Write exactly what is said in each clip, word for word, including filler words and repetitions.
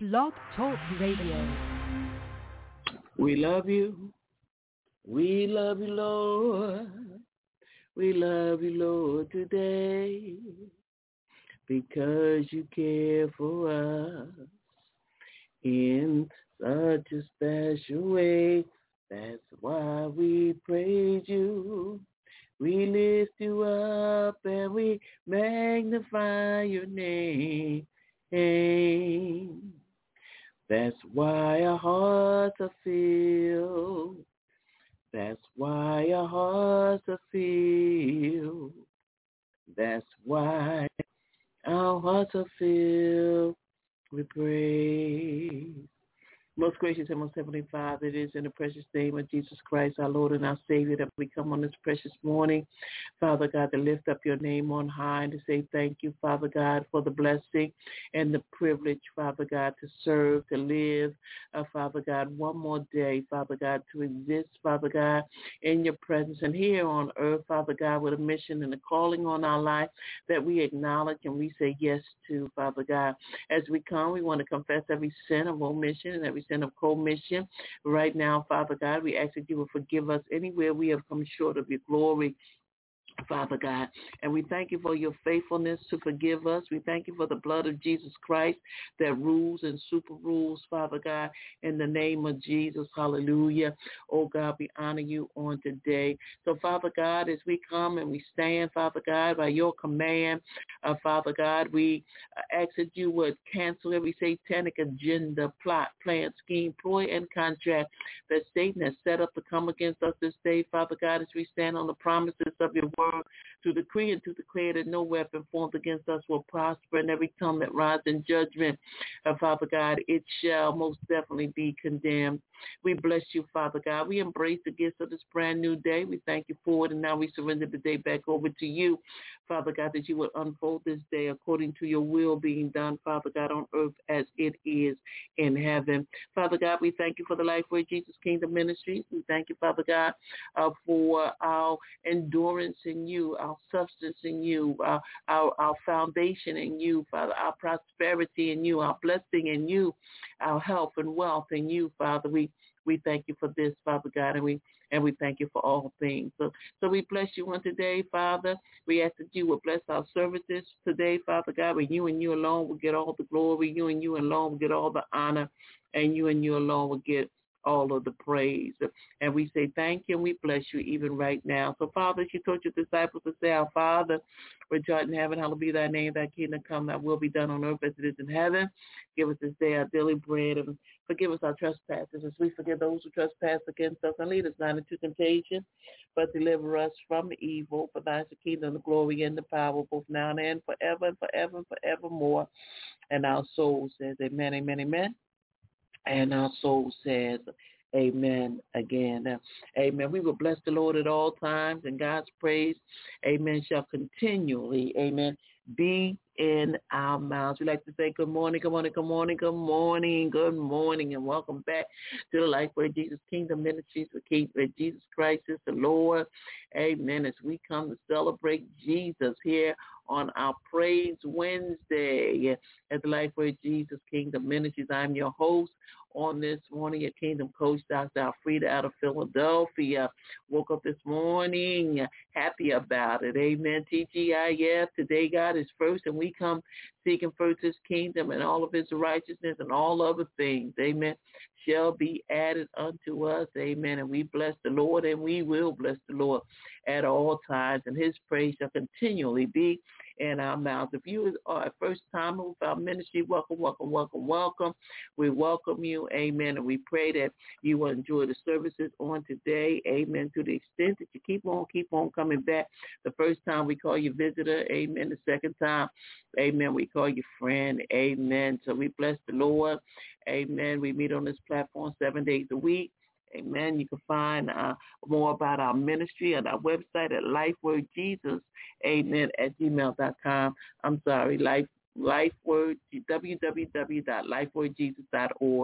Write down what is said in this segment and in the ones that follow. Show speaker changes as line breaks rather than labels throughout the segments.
Blog Talk Radio.
We love you. We love you, Lord. We love you, Lord, today because you care for us in such a special way. That's why we praise you. We lift you up and we magnify your name. That's why our hearts are filled. That's why our hearts are filled. That's why our hearts are filled with praise. Most gracious and most heavenly Father, it is in the precious name of Jesus Christ, our Lord and our Savior, that we come on this precious morning, Father God, to lift up your name on high and to say thank you, Father God, for the blessing and the privilege, Father God, to serve, to live, uh, Father God, one more day, Father God, to exist, Father God, in your presence and here on earth, Father God, with a mission and a calling on our life that we acknowledge and we say yes to, Father God. As we come, we want to confess every sin of omission and every sin of commission. Right now, Father God, we ask that you will forgive us anywhere we have come short of your glory, Father God. And we thank you for your faithfulness to forgive us. We thank you for the blood of Jesus Christ that rules and super rules, Father God, in the name of Jesus. Hallelujah. Oh God, we honor you on today. So Father God, as we come and we stand, Father God, by your command, uh, Father God, we uh, ask that you would cancel every satanic agenda, plot, plan, scheme, ploy, and contract that Satan has set up to come against us this day, Father God, as we stand on the promises of your word, to decree and to declare that no weapon formed against us will prosper, and every tongue that rises in judgment, uh, Father God, it shall most definitely be condemned. We bless you, Father God. We embrace the gifts of this brand new day. We thank you for it, and now we surrender the day back over to you, Father God, that you would unfold this day according to your will being done, Father God, on earth as it is in heaven. Father God, we thank you for the Lifeway Jesus Kingdom Ministries. We thank you, Father God, uh, for our endurance in you, our substance in you, uh, our, our foundation in you, Father, our prosperity in you, our blessing in you, our health and wealth in you, Father. We we thank you for this, Father God, and we and we thank you for all things. So so we bless you on today, Father. We ask that you will bless our services today, Father God, where you and you alone will get all the glory, you and you alone will get all the honor, and you and you alone will get all of the praise. And we say thank you and we bless you even right now. So, Father, as you told your disciples to say, our Father, which art in heaven, hallowed be thy name, thy kingdom come, thy will be done on earth as it is in heaven. Give us this day our daily bread, and forgive us our trespasses as we forgive those who trespass against us. And lead us not into temptation, but deliver us from evil. For thine is the kingdom, the glory, and the power, both now and then, forever and forever and forevermore. And our soul says amen, amen, amen. And our soul says, amen again. Amen. We will bless the Lord at all times, and God's praise, amen, shall continually, amen, be in our mouths. We like to say good morning, good morning, good morning, good morning, good morning, and welcome back to the Lifeway Jesus Kingdom Ministries with King with Jesus Christ is the Lord. Amen. As we come to celebrate Jesus here on our Praise Wednesday at the Lifeway Jesus Kingdom Ministries. I'm your host on this morning, your Kingdom Coach, Doctor Alfreda out of Philadelphia. Woke up this morning happy about it. Amen. T G I F, today God is first, and we come seeking first his kingdom and all of his righteousness, and all other things, amen, shall be added unto us. Amen. And we bless the Lord, and we will bless the Lord at all times, and his praise shall continually be in our mouths. If you are a first timer with our ministry, welcome, welcome, welcome, welcome. We welcome you, amen, and we pray that you will enjoy the services on today, amen, to the extent that you keep on, keep on coming back. The first time we call you visitor, amen. The second time, amen, we call you friend, amen. So we bless the Lord, amen. We meet on this platform seven days a week. Amen. You can find uh, more about our ministry at our website at lifewordjesus, amen, at gmail dot com. I'm sorry, life, lifeword, w w w dot lifewordjesus dot org.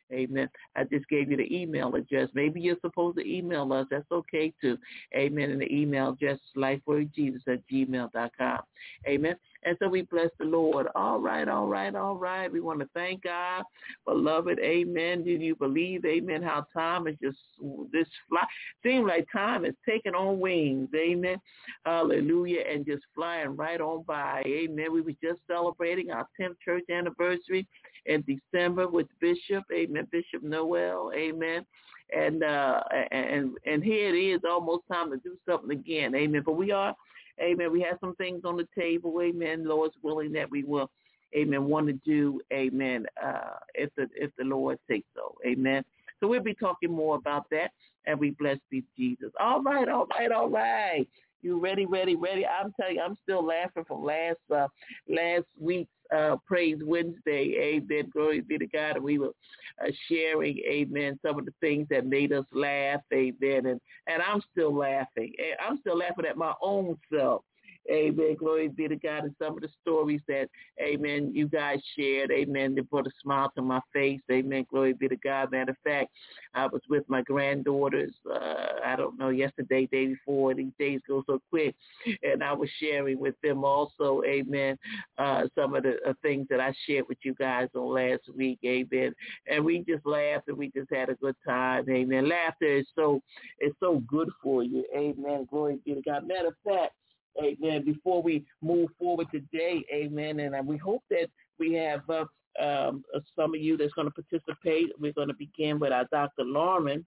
Amen. I just gave you the email address. Maybe you're supposed to email us. That's okay too. Amen. And the email address is lifewordjesus at gmail dot com. Amen. And so we bless the Lord. All right, all right, all right. We want to thank God, beloved. Amen. Do you believe, amen, how time is just this fly? Seems like time is taking on wings. Amen. Hallelujah. And just flying right on by. Amen. We were just celebrating our tenth church anniversary in December with Bishop. Amen. Bishop Noel. Amen. And uh, and and here it is, almost time to do something again. Amen. But we are, amen, we have some things on the table. Amen. Lord's willing that we will, amen, want to do, amen, uh, if the if the Lord takes so. Amen. So we'll be talking more about that, and we bless be Jesus. All right, all right, all right. You ready, ready, ready? I'm telling you, I'm still laughing from last uh, last week's uh, Praise Wednesday. Amen. Glory be to God. And we were uh, sharing, amen, some of the things that made us laugh. Amen. And, and I'm still laughing. I'm still laughing at my own self. Amen. Glory be to God. And some of the stories that, amen, you guys shared, amen, they brought a smile to my face. Amen. Glory be to God. Matter of fact, I was with my granddaughters, uh, I don't know, yesterday, day before. These days go so quick. And I was sharing with them also, amen, uh, some of the uh, things that I shared with you guys on last week. Amen. And we just laughed and we just had a good time. Amen. Laughter is so, is so good for you. Amen. Glory be to God. Matter of fact, amen, before we move forward today, amen, and we hope that we have uh, um, some of you that's going to participate. We're going to begin with our Doctor Lauren.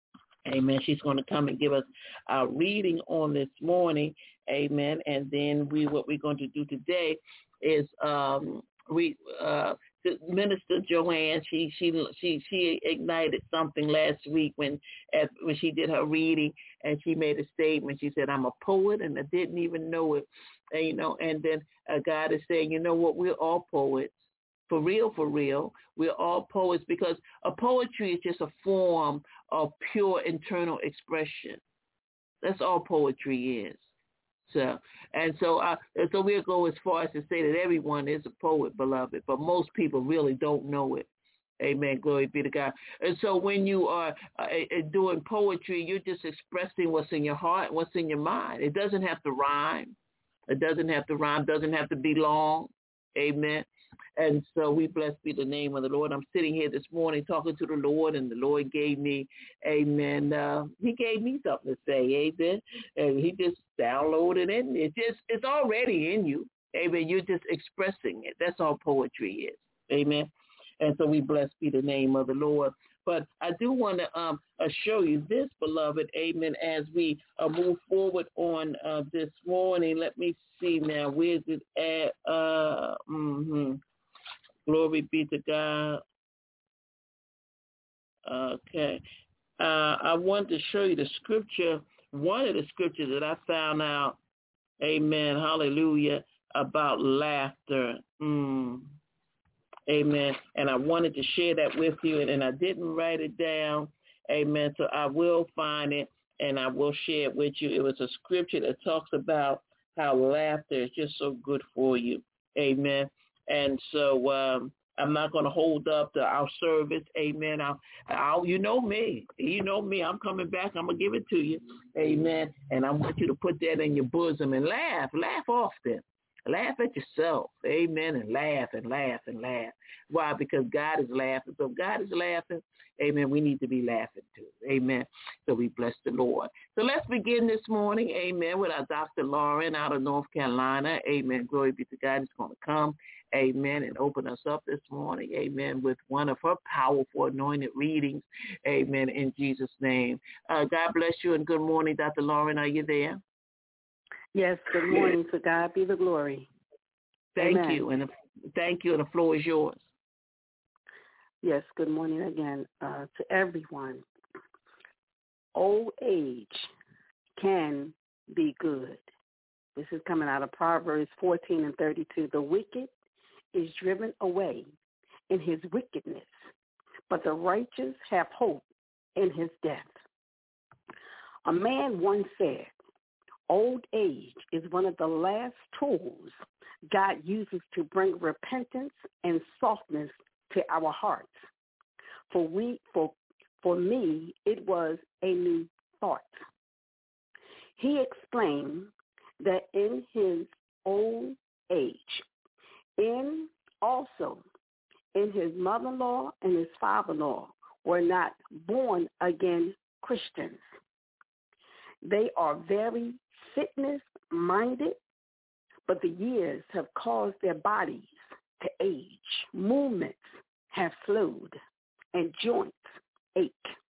Amen. She's going to come and give us our reading on this morning. Amen. And then we, what we're going to do today is um, we uh, Minister Joanne. She she she she ignited something last week when as, when she did her reading, and she made a statement. She said, "I'm a poet, and I didn't even know it." And, you know, and then uh, God is saying, "You know what? We're all poets." For real, for real. We're all poets because a poetry is just a form of pure internal expression. That's all poetry is. So, and so, uh, and so we'll go as far as to say that everyone is a poet, beloved, but most people really don't know it. Amen. Glory be to God. And so when you are uh, doing poetry, you're just expressing what's in your heart, what's in your mind. It doesn't have to rhyme. It doesn't have to rhyme. Doesn't have to be long. Amen. And so we bless be the name of the Lord. I'm sitting here this morning talking to the Lord, and the Lord gave me, amen, uh, he gave me something to say, amen, and he just downloaded it. It's just, it's already in you, amen. You're just expressing it. That's all poetry is, amen. And so we bless be the name of the Lord. But I do want to um, assure you this, beloved, amen, as we uh, move forward on uh, this morning. Let me see now. Where's it at? Uh, mm-hmm. Glory be to God. Okay. Uh, I want to show you the scripture, one of the scriptures that I found out, amen, hallelujah, about laughter. Mm. Amen. And I wanted to share that with you, and, and I didn't write it down. Amen. So I will find it, and I will share it with you. It was a scripture that talks about how laughter is just so good for you. Amen. And so um, I'm not going to hold up to our service. Amen. I'll, I'll, you know me. You know me. I'm coming back. I'm going to give it to you. Amen. And I want you to put that in your bosom and laugh. Laugh often. Laugh at yourself. Amen. And laugh and laugh and laugh. Why? Because God is laughing. So if God is laughing, amen, we need to be laughing too. Amen. So we bless the Lord. So let's begin this morning, amen, with our Doctor Lauren out of North Carolina. Amen. Glory be to God. He's going to come, amen, and open us up this morning, amen, with one of her powerful anointed readings, amen, in Jesus' name. Uh, God bless you and good morning, Doctor Lauren. Are you there?
Yes, good morning. To God be the glory.
Thank
Amen.
you, and the, thank you, and the floor is yours.
Yes, good morning again uh, to everyone. Old age can be good. This is coming out of Proverbs fourteen and thirty-two. The wicked is driven away in his wickedness, but the righteous have hope in his death. A man once said, old age is one of the last tools God uses to bring repentance and softness to our hearts. For we, for, for me, it was a new thought. He explained that in his old age, in also in his mother-in-law and his father-in-law were not born again Christians. They are very fitness-minded, but the years have caused their bodies to age. Movements have slowed, and joints ache.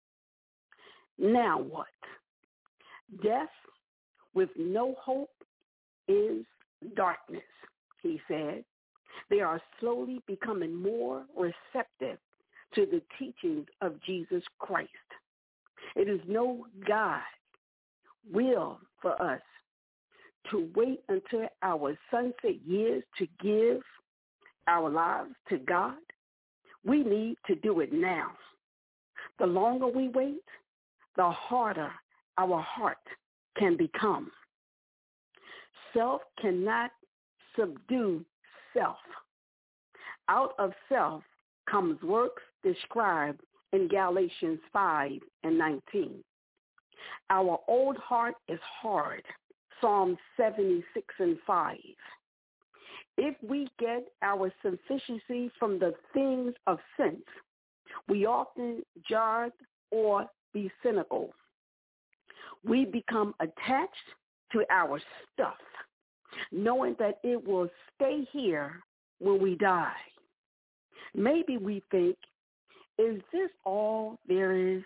Now what? Death with no hope is darkness, he said. They are slowly becoming more receptive to the teachings of Jesus Christ. It is no God will for us to wait until our sunset years to give our lives to God. We need to do it now. The longer we wait, the harder our heart can become. Self cannot subdue self. Out of self comes works described in Galatians five and nineteen. Our old heart is hard, Psalm seventy-six and five. If we get our sufficiency from the things of sense, we often jar or be cynical. We become attached to our stuff, knowing that it will stay here when we die. Maybe we think, is this all there is?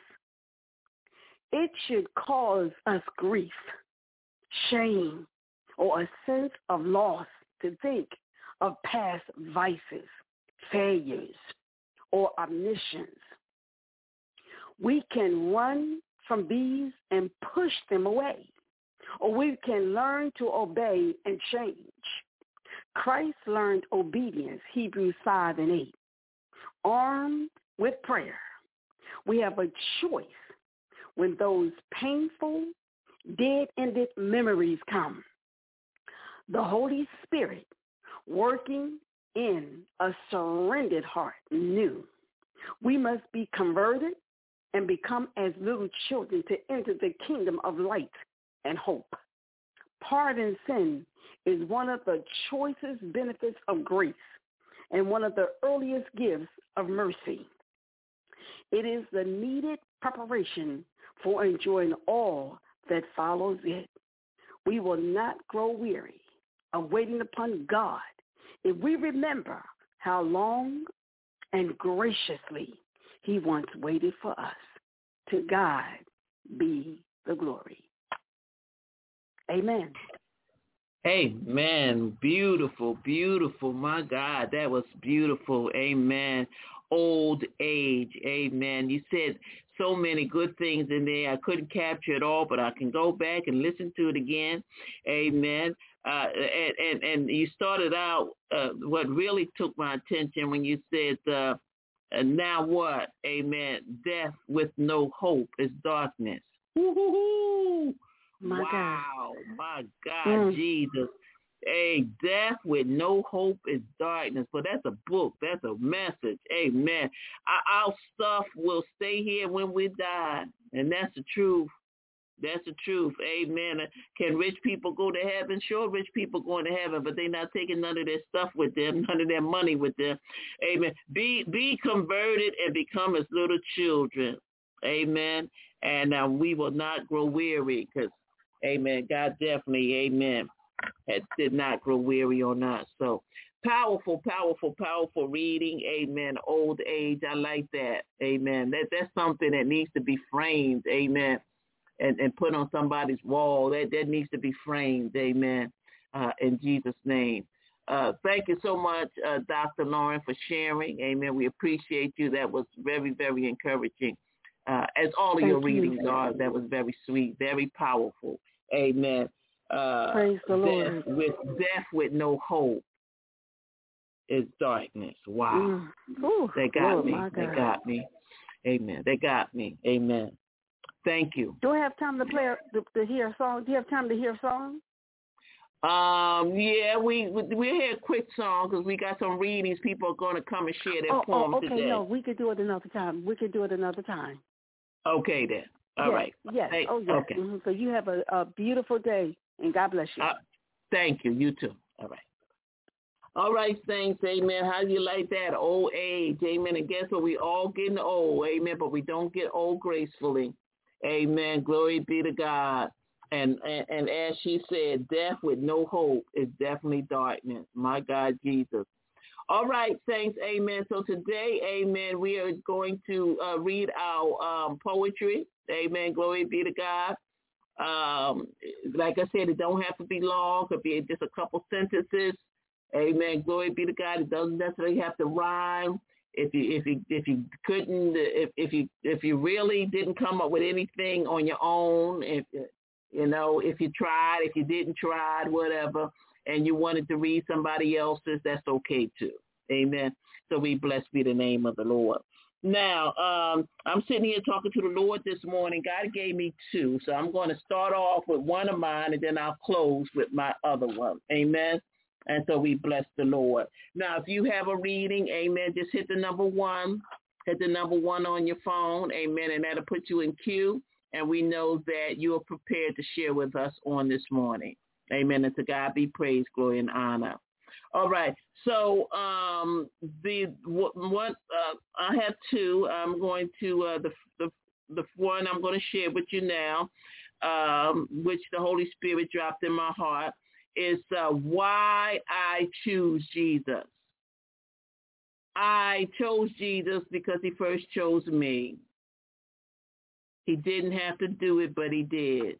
It should cause us grief, shame, or a sense of loss to think of past vices, failures, or omniscience. We can run from these and push them away, or we can learn to obey and change. Christ learned obedience, Hebrews five and eight. Armed with prayer, we have a choice when those painful, dead-ended memories come. The Holy Spirit working in a surrendered heart new. We must be converted and become as little children to enter the kingdom of light and hope. Pardon sin is one of the choicest benefits of grace and one of the earliest gifts of mercy. It is the needed preparation for enjoying all that follows it. We will not grow weary of waiting upon God if we remember how long and graciously he once waited for us. To God be the glory. Amen.
Amen. Beautiful, beautiful. My God, that was beautiful. Amen. Old age. Amen. You said so many good things in there. I couldn't capture it all, but I can go back and listen to it again. Amen. Uh, and, and, and you started out, uh, what really took my attention when you said, uh, and now what? Amen. Death with no hope is darkness. Woo-hoo-hoo.
My
wow.
God.
My God,
Mm.
Jesus. Hey, death with no hope is darkness. But that's a book. That's a message. Amen. Our, our stuff will stay here when we die. And that's the truth. That's the truth. Amen. Can rich people go to heaven? Sure, rich people going to heaven, but they're not taking none of their stuff with them, none of their money with them. Amen. Be be converted and become as little children. Amen. And uh, we will not grow weary because, amen, God definitely, amen, had, did not grow weary on us. So powerful, powerful, powerful reading. Amen. Old age. I like that. Amen. That That's something that needs to be framed. Amen. And, and put on somebody's wall. That that needs to be framed, amen, uh, in Jesus' name. Uh, thank you so much, uh, Doctor Lauren, for sharing, amen. We appreciate you. That was very, very encouraging, uh, as all of
Thank
your
you.
readings are. That was very sweet, very powerful, amen. Uh,
Praise the Lord.
Death with, death with no hope is darkness. Wow.
Mm. Ooh,
They got
Lord,
me.
my
They
God.
got me. Amen. They got me. Amen. Thank you.
Do I have time to play to, to hear a song? Do you have time to hear a song?
Um, yeah, we we, we had a quick song because we got some readings. People are going to come and share their
oh,
poems
oh, okay,
today.
no, we could do it another time. We could do it another time.
Okay, then. All
yes,
right.
Yes.
Hey,
oh, yes.
Okay.
Mm-hmm. So you have a, a beautiful day, and God bless you.
Uh, thank you. You too. All right. All right, saints, amen. How do you like that? Old age, amen. And guess what? We all getting old, amen, but we don't get old gracefully. Amen. Glory be to God. And, and and as she said, death with no hope is definitely darkness. My God, Jesus. All right, saints, amen. So today, amen, we are going to uh, read our um, poetry. Amen. Glory be to God. Um, like I said, it don't have to be long. It could be just a couple sentences. Amen. Glory be to God. It doesn't necessarily have to rhyme. If you if you if you couldn't if if you if you really didn't come up with anything on your own, if you know if you tried, if you didn't try, whatever, and you wanted to read somebody else's, that's okay too. Amen. So we blessed be the name of the Lord. Now, um, I'm sitting here talking to the Lord this morning. God gave me two, so I'm going to start off with one of mine, and then I'll close with my other one. Amen. And so we bless the Lord. Now, if you have a reading, amen, just hit the number one. Hit the number one on your phone, amen, and that'll put you in queue. And we know that you are prepared to share with us on this morning. Amen. And to God be praise, glory, and honor. All right. So um, the one uh, I have two. I'm going to uh, the the the one I'm going to share with you now, um, which the Holy Spirit dropped in my heart. Is uh, why I choose Jesus. I chose Jesus because he first chose me. He didn't have to do it, but he did.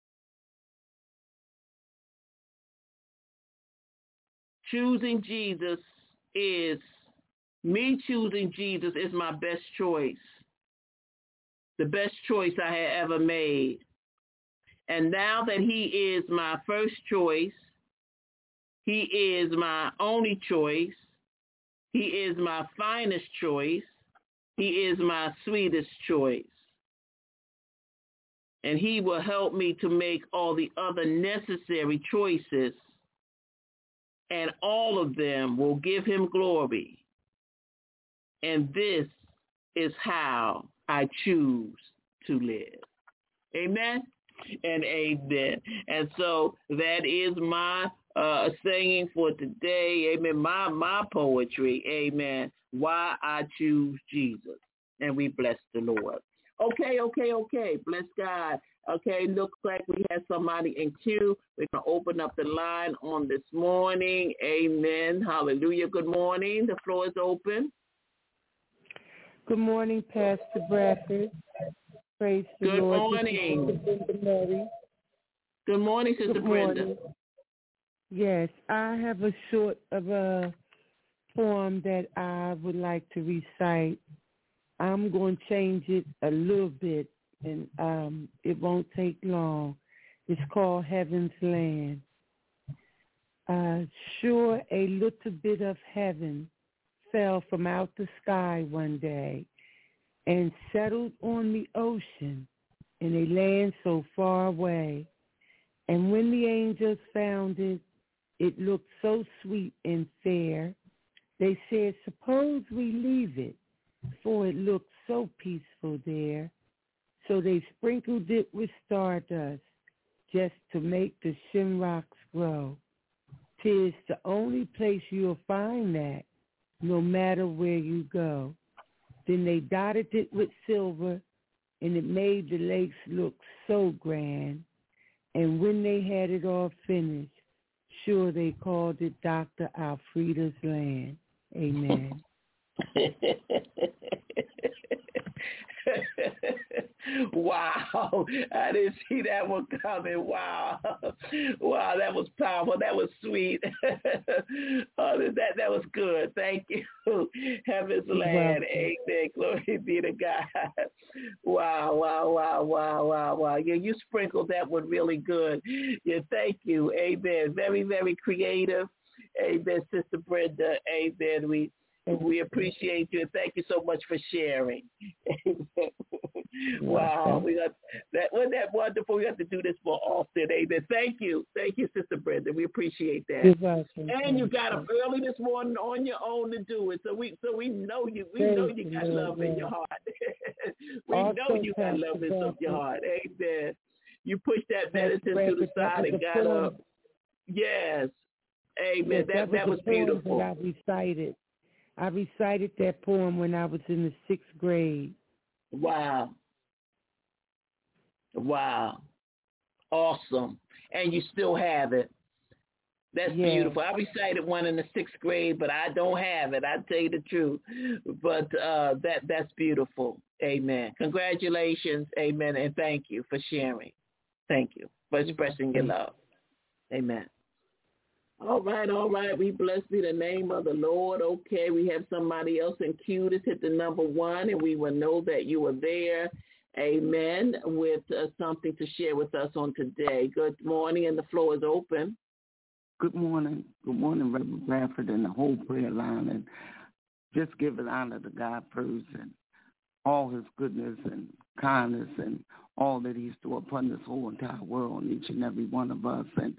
Choosing Jesus is, me choosing Jesus is my best choice. The best choice I had ever made. And now that he is my first choice, he is my only choice. He is my finest choice. He is my sweetest choice. And he will help me to make all the other necessary choices. And all of them will give him glory. And this is how I choose to live. Amen and amen. And so that is my uh, singing for today. Amen. My my poetry. Amen. Why I choose Jesus. And we bless the Lord. Okay, okay, okay. Bless God. Okay, looks like we have somebody in queue. We're going to open up the line on this morning. Amen. Hallelujah. Good morning. The floor is open.
Good morning, Pastor Bradford. Praise the
Good
Lord.
morning.
This is Sister Brenda Mary.
Good morning, Sister
Good
Brenda.
morning. Yes, I have a short of a poem that I would like to recite. I'm going to change it a little bit, and um, it won't take long. It's called Heaven's Land. Uh, sure, a little bit of heaven fell from out the sky one day and settled on the ocean in a land so far away. And when the angels found it, it looked so sweet and fair. They said, suppose we leave it, for it looked so peaceful there. So they sprinkled it with stardust just to make the shinrocks grow. 'Tis the only place you'll find that, no matter where you go. Then they dotted it with silver, and it made the lakes look so grand. And when they had it all finished, sure they called it Doctor Alfreda's Land. Amen.
Wow, I didn't see that one coming. Wow, wow, that was powerful. That was sweet. Oh, that that was good. Thank you. Heaven's land. Amen. Glory be to God. Wow, wow, wow, wow, wow, wow. Yeah, you sprinkled that one really good. Yeah, thank you. Amen. Very, very creative. Amen, Sister Brenda. Amen. We We appreciate you, and thank you so much for sharing. Wow, we got that. Wasn't that wonderful? We have to do this more often. Amen. Thank you, thank you, Sister Brenda. We appreciate that.
You're welcome.
And you got up early this morning on your own to do it. So we, so we know you. We
Praise
know you got
Lord,
love
yeah.
in your heart. we
Also,
know you got love in
Pastor
your heart. Amen. You pushed that medicine to the side and got
poem.
up. Yes. Amen.
Yes,
that
that was,
that was
the poem
beautiful.
that I recited. I recited that poem when I was in the sixth grade.
Wow. Wow. Awesome. And you still have it. That's
yes.
beautiful. I recited one in the sixth grade, but I don't have it. I tell you the truth. But uh, that that's beautiful. Amen. Congratulations. Amen. And thank you for sharing. Thank you for expressing your love. Amen. All right, all right. We bless be the name of the Lord. Okay, we have somebody else in queue. Just hit the number one, and we will know that you are there. Amen. With uh, something to share with us on today. Good morning, and the floor is open.
Good morning. Good morning, Reverend Bradford, and the whole prayer line. And just give it honor to God first and all his goodness and kindness and all that he's doing upon this whole entire world and each and every one of us. And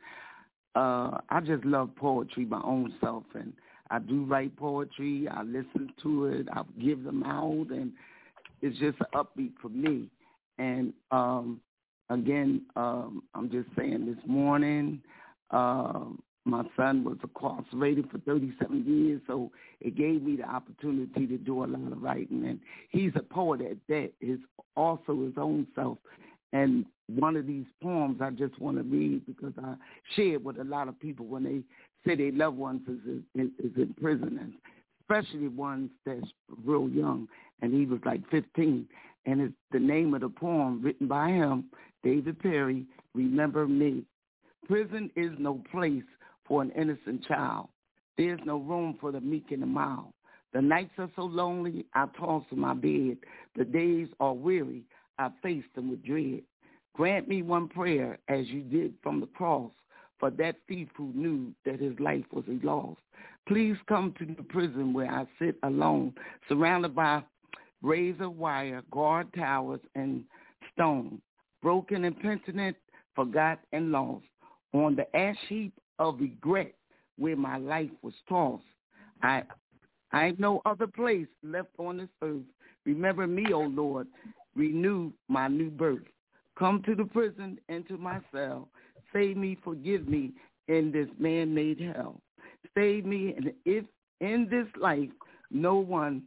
Uh, I just love poetry my own self, and I do write poetry. I listen to it. I give them out, and it's just an upbeat for me. And um, again, um, I'm just saying this morning, uh, my son was incarcerated for thirty-seven years, so it gave me the opportunity to do a lot of writing. And he's a poet at that, his also his own self. And one of these poems I just want to read because I share it with a lot of people when they say their loved ones is, is, is in prison, and especially ones that's real young, and he was like fifteen. And it's the name of the poem written by him, David Perry, Remember Me. Prison is no place for an innocent child. There's no room for the meek and the mild. The nights are so lonely, I toss in my bed. The days are weary, I face them with dread. Grant me one prayer as you did from the cross for that thief who knew that his life was a loss. Please come to the prison where I sit alone, surrounded by razor wire, guard towers, and stone, broken and penitent, forgot and lost. On the ash heap of regret where my life was tossed, I I ain't no other place left on this earth. Remember me, O Lord, renew my new birth. Come to the prison, into my cell. Save me, forgive me in this man-made hell. Save me, and if in this life no one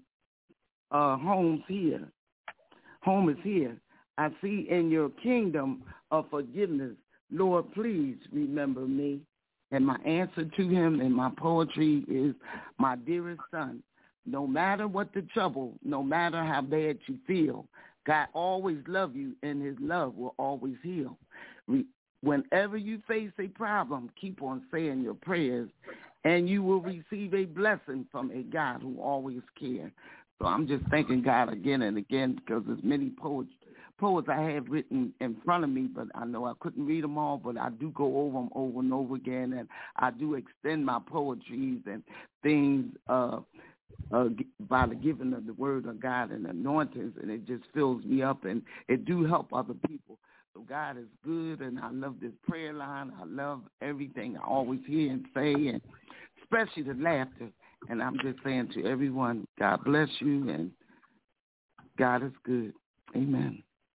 uh, home's here, home is here, I see in your kingdom of forgiveness, Lord, please remember me. And my answer to him in my poetry is, my dearest son, no matter what the trouble, no matter how bad you feel, God always love you, and his love will always heal. Whenever you face a problem, keep on saying your prayers, and you will receive a blessing from a God who always cares. So I'm just thanking God again and again because there's many poets, poets I have written in front of me, but I know I couldn't read them all, but I do go over them over and over again, and I do extend my poetries and things uh Uh, by the giving of the word of God and anointings, and it just fills me up, and it do help other people. So God is good, and I love this prayer line. I love everything I always hear and say, and especially the laughter. And I'm just saying to everyone, God bless you, and God is good. Amen.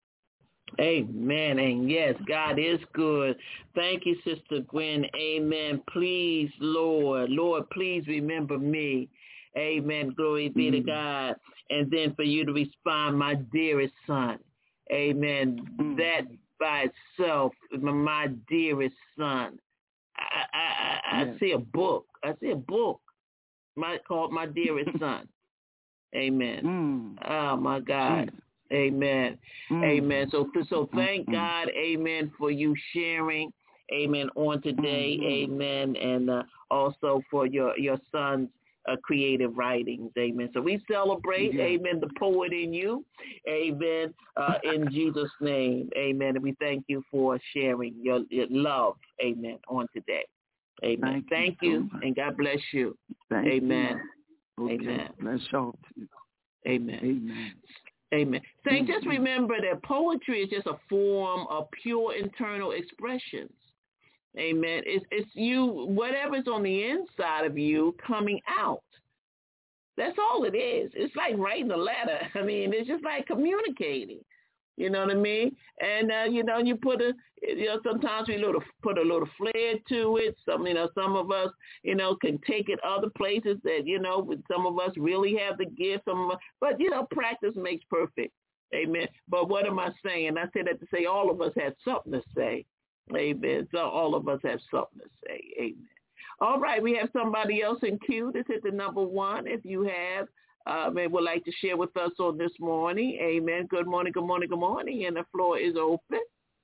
Amen. And yes, God is good. Thank you, Sister Gwen. Amen. Please, Lord, Lord, please remember me. Amen. Glory be mm-hmm. to God. And then for you to respond, my dearest son. Amen. Mm-hmm. That by itself, my dearest son. I, I, I, yes. I see a book. I see a book my, called My Dearest Son. Amen. Mm. Oh, my God. Mm. Amen. Mm. Amen. So, so thank mm. God, amen, for you sharing, amen, on today, mm-hmm. amen, and uh, also for your, your son's uh, creative writings, amen. So we celebrate, yeah. amen, the poet in you, amen, uh, in Jesus' name, amen. And we thank you for sharing your, your love, amen, on today. Amen. Thank, thank you, you so and God bless you.
Thank
amen.
You. Okay.
Amen.
Bless you.
Amen.
Amen.
Amen. Say, just remember that poetry is just a form of pure internal expressions. Amen. It's, it's you, whatever's on the inside of you coming out. That's all it is. It's like writing a letter. I mean, it's just like communicating. You know what I mean? And, uh, you know, you put a, you know, sometimes we little, put a little flair to it. Some, you know, some of us, you know, can take it other places that, you know, some of us really have the gift. Some of us, but, you know, practice makes perfect. Amen. But what am I saying? I said that to say all of us have something to say. Amen. So all of us have something to say. Amen. All right. We have somebody else in queue. This is the number one. If you have, Um, and would like to share with us on this morning. Amen. Good morning, good morning, good morning. And the floor is open.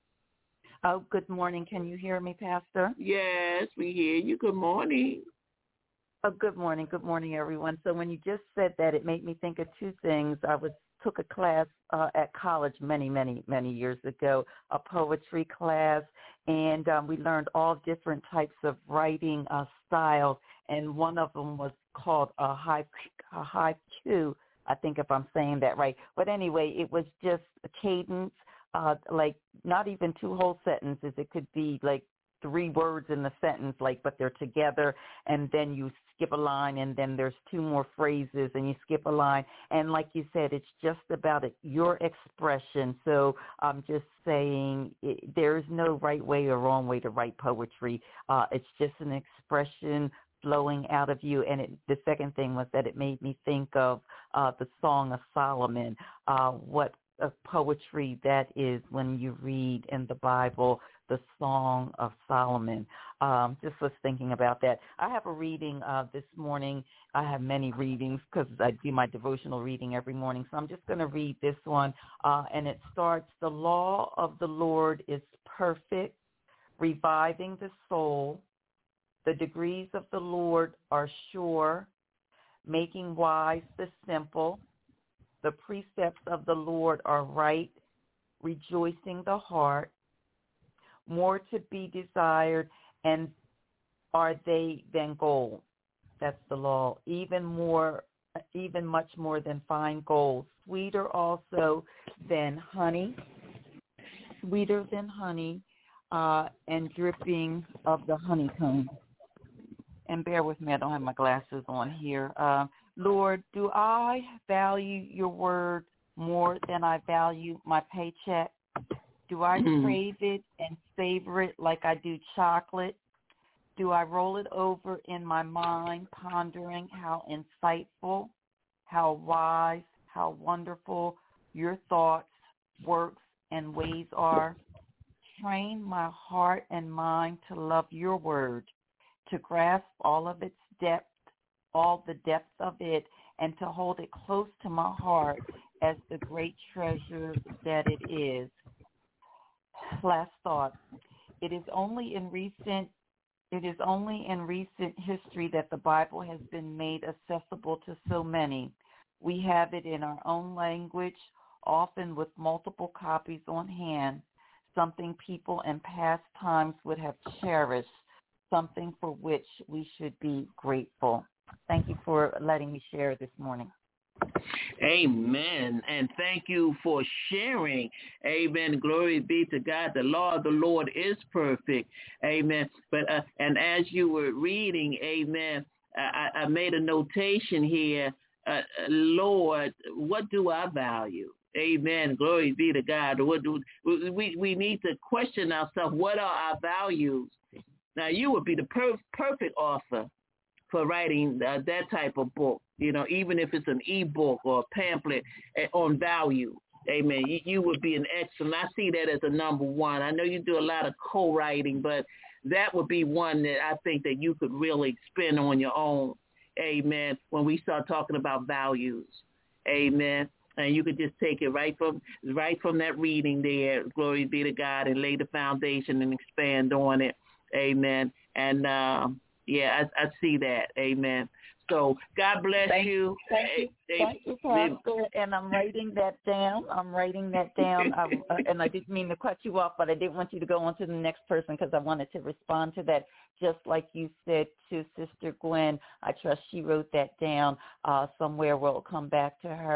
Oh, good morning. Can you hear me, Pastor?
Yes, we hear you. Good morning.
Oh, good morning. Good morning, everyone. So when you just said that, it made me think of two things. I was took a class uh, at college many, many, many years ago, a poetry class, and um, we learned all different types of writing uh, styles, and one of them was called a haiku, a haiku, I think if I'm saying that right. But anyway, it was just a cadence, uh, like not even two whole sentences. It could be like three words in the sentence, like, but they're together, and then you skip a line, and then there's two more phrases, and you skip a line. And like you said, it's just about it, your expression. So I'm just saying it, there is no right way or wrong way to write poetry. Uh, it's just an expression flowing out of you. And it, the second thing was that it made me think of uh, the Song of Solomon, uh, what a poetry that is when you read in the Bible the Song of Solomon. Um, just was thinking about that. I have a reading uh, this morning. I have many readings because I do my devotional reading every morning. So I'm just going to read this one. Uh, and it starts, the law of the Lord is perfect, reviving the soul. The degrees of the Lord are sure, making wise the simple. The precepts of the Lord are right, rejoicing the heart. More to be desired, and are they than gold. That's the law. Even more, even much more than fine gold. Sweeter also than honey, sweeter than honey, uh, and dripping of the honeycomb. And bear with me, I don't have my glasses on here. Uh, Lord, do I value your word more than I value my paycheck? Do I crave it and savor it like I do chocolate? Do I roll it over in my mind, pondering how insightful, how wise, how wonderful your thoughts, works, and ways are? Train my heart and mind to love your word, to grasp all of its depth, all the depth of it, and to hold it close to my heart as the great treasure that it is. Last thought. It is only in recent it is only in recent history that the Bible has been made accessible to so many. We have it in our own language, often with multiple copies on hand, something people in past times would have cherished, something for which we should be grateful. Thank you for letting me share this morning.
Amen. And thank you for sharing. Amen. Glory be to God. The law of the Lord is perfect. Amen. But uh, and as you were reading, amen, I, I made a notation here. Uh, Lord, what do I value? Amen. Glory be to God. What do we we need to question ourselves? What are our values? Now, you would be the per- perfect author for writing uh, that type of book, you know, even if it's an e-book or a pamphlet on value. Amen. You, you would be an excellent. I see that as a number one. I know you do a lot of co-writing, but that would be one that I think that you could really spin on your own. Amen. When we start talking about values. Amen. And you could just take it right from right from that reading there, glory be to God, and lay the foundation and expand on it. Amen. And, uh, yeah, I, I see that. Amen. So God bless
thank,
you.
Thank you. Thank you, Pastor. And I'm writing that down. I'm writing that down. I, uh, and I didn't mean to cut you off, but I didn't want you to go on to the next person because I wanted to respond to that. Just like you said to Sister Gwen, I trust she wrote that down uh, somewhere where it will come back to her.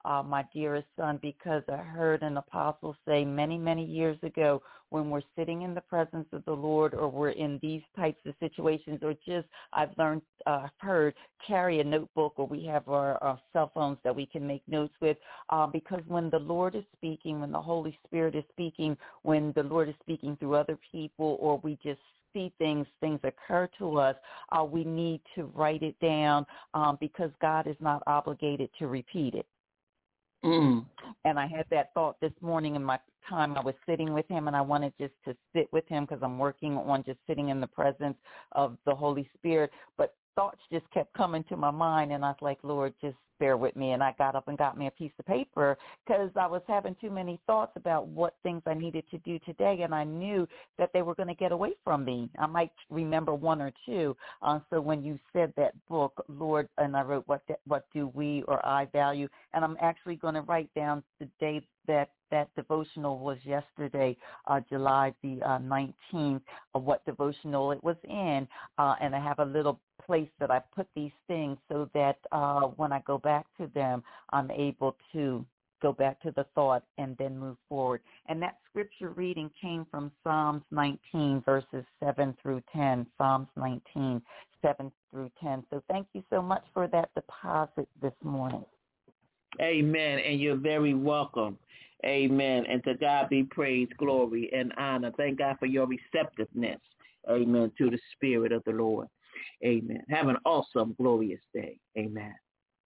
uh, my dearest son, because I heard an apostle say many, many years ago, when we're sitting in the presence of the Lord or we're in these types of situations, or just I've learned, uh, heard, carry a notebook, or we have our, our cell phones that we can make notes with, uh, because when the Lord is speaking, when the Holy Spirit is speaking, when the Lord is speaking through other people, or we just see things, things occur to us, uh, we need to write it down um, because God is not obligated to repeat it.
Mm.
And I had that thought this morning in my time I was sitting with him, and I wanted just to sit with him because I'm working on just sitting in the presence of the Holy Spirit. But thoughts just kept coming to my mind, and I was like, Lord, just bear with me. And I got up and got me a piece of paper because I was having too many thoughts about what things I needed to do today, and I knew that they were going to get away from me. I might remember one or two. Uh, so when you said that book, Lord, and I wrote, what what do we or I value? And I'm actually going to write down the day that that devotional was yesterday, uh, July the uh, nineteenth, of what devotional it was in. Uh, and I have a little place that I put these things so that uh, when I go back to them, I'm able to go back to the thought and then move forward. And that scripture reading came from Psalms nineteen, verses seven through ten, Psalms nineteen, seven through ten. So thank you so much for that deposit this morning.
Amen. And you're very welcome. Amen. And to God be praise, glory, and honor. Thank God for your receptiveness. Amen. To the Spirit of the Lord. Amen. Have an awesome, glorious day. Amen.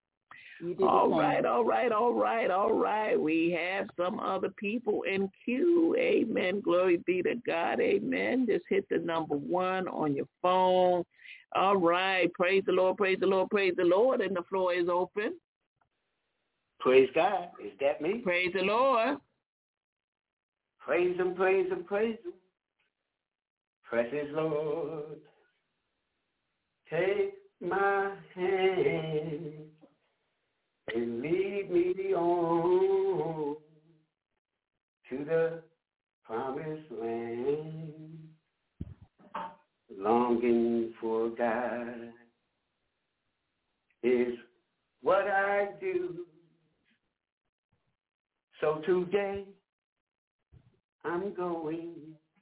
All right, all right, all right, all right. We have some other people in queue. Amen. Glory be to God. Amen. Just hit the number one on your phone. All right. Praise the Lord, praise the Lord, praise the Lord. And the floor is open.
Praise God. Is that me?
Praise the Lord.
Praise him, praise him, praise him. Precious Lord, take my hand and lead me on to the promised land, longing for God is what I do. So today I'm going